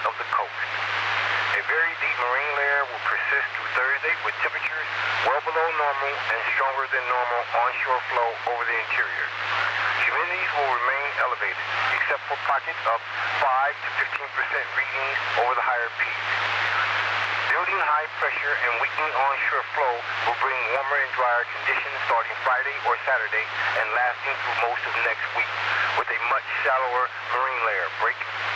of the coast. A very deep marine layer will persist through Thursday with temperatures well below normal and stronger than normal onshore flow over the interior. Humidities will remain elevated, except for pockets of 5 to 15% readings over the higher peaks. Building high pressure and weakening onshore flow will bring warmer and drier conditions starting Friday or Saturday and lasting through most of next week, with a much shallower marine layer break